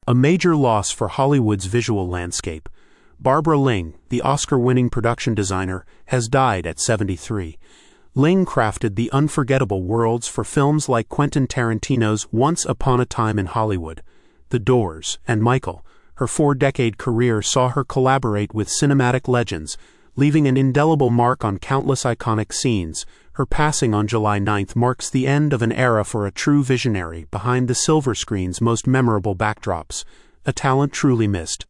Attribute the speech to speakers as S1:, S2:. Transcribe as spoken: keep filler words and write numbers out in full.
S1: A major loss for Hollywood's visual landscape. Barbara Ling, the Oscar-winning production designer, has died at seventy-three. Ling crafted the unforgettable worlds for films like Quentin Tarantino's Once Upon a Time in Hollywood, The Doors, and Michael. Her four-decade career saw her collaborate with cinematic legends, leaving an indelible mark on countless iconic scenes. Her passing on July ninth marks the end of an era for a true visionary behind the silver screen's most memorable backdrops, a talent truly missed.